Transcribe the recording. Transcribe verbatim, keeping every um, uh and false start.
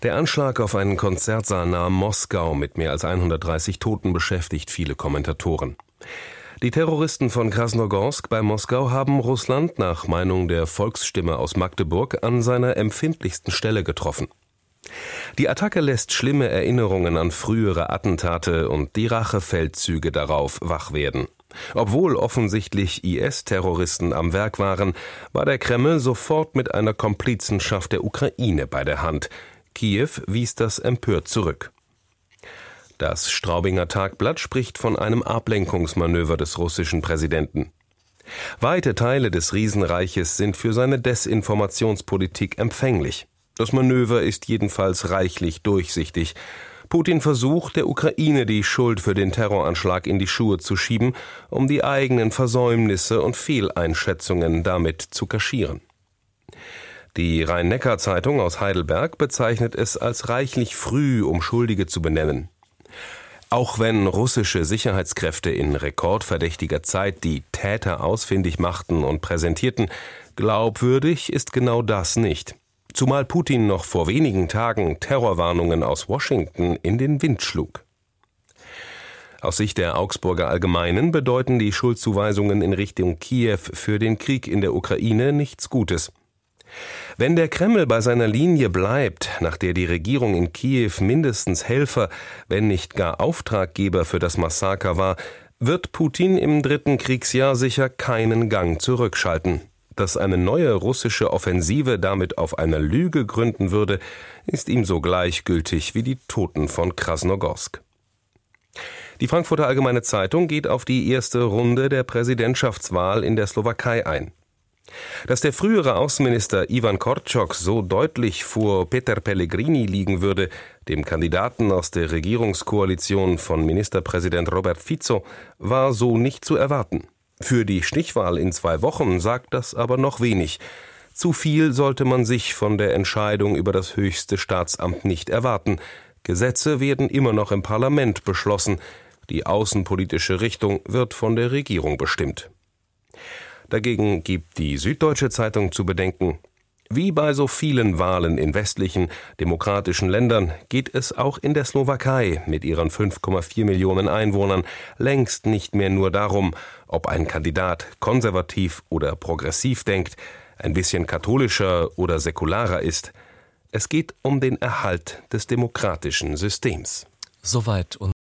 Der Anschlag auf einen Konzertsaal nahe Moskau mit mehr als hundertdreißig Toten beschäftigt viele Kommentatoren. Die Terroristen von Krasnogorsk bei Moskau haben Russland nach Meinung der Volksstimme aus Magdeburg an seiner empfindlichsten Stelle getroffen. Die Attacke lässt schlimme Erinnerungen an frühere Attentate und die Rachefeldzüge darauf wach werden. Obwohl offensichtlich I S-Terroristen am Werk waren, war der Kreml sofort mit einer Komplizenschaft der Ukraine bei der Hand. Kiew wies das empört zurück. Das Straubinger Tagblatt spricht von einem Ablenkungsmanöver des russischen Präsidenten. Weite Teile des Riesenreiches sind für seine Desinformationspolitik empfänglich. Das Manöver ist jedenfalls reichlich durchsichtig. Putin versucht, der Ukraine die Schuld für den Terroranschlag in die Schuhe zu schieben, um die eigenen Versäumnisse und Fehleinschätzungen damit zu kaschieren. Die Rhein-Neckar-Zeitung aus Heidelberg bezeichnet es als reichlich früh, um Schuldige zu benennen. Auch wenn russische Sicherheitskräfte in rekordverdächtiger Zeit die Täter ausfindig machten und präsentierten, glaubwürdig ist genau das nicht. Zumal Putin noch vor wenigen Tagen Terrorwarnungen aus Washington in den Wind schlug. Aus Sicht der Augsburger Allgemeinen bedeuten die Schuldzuweisungen in Richtung Kiew für den Krieg in der Ukraine nichts Gutes. Wenn der Kreml bei seiner Linie bleibt, nach der die Regierung in Kiew mindestens Helfer, wenn nicht gar Auftraggeber für das Massaker war, wird Putin im dritten Kriegsjahr sicher keinen Gang zurückschalten. Dass eine neue russische Offensive damit auf einer Lüge gründen würde, ist ihm so gleichgültig wie die Toten von Krasnogorsk. Die Frankfurter Allgemeine Zeitung geht auf die erste Runde der Präsidentschaftswahl in der Slowakei ein. Dass der frühere Außenminister Ivan Korczok so deutlich vor Peter Pellegrini liegen würde, dem Kandidaten aus der Regierungskoalition von Ministerpräsident Robert Fico, war so nicht zu erwarten. Für die Stichwahl in zwei Wochen sagt das aber noch wenig. Zu viel sollte man sich von der Entscheidung über das höchste Staatsamt nicht erwarten. Gesetze werden immer noch im Parlament beschlossen. Die außenpolitische Richtung wird von der Regierung bestimmt. Dagegen gibt die Süddeutsche Zeitung zu bedenken: Wie bei so vielen Wahlen in westlichen, demokratischen Ländern geht es auch in der Slowakei mit ihren fünf Komma vier Millionen Einwohnern längst nicht mehr nur darum, ob ein Kandidat konservativ oder progressiv denkt, ein bisschen katholischer oder säkularer ist. Es geht um den Erhalt des demokratischen Systems. Soweit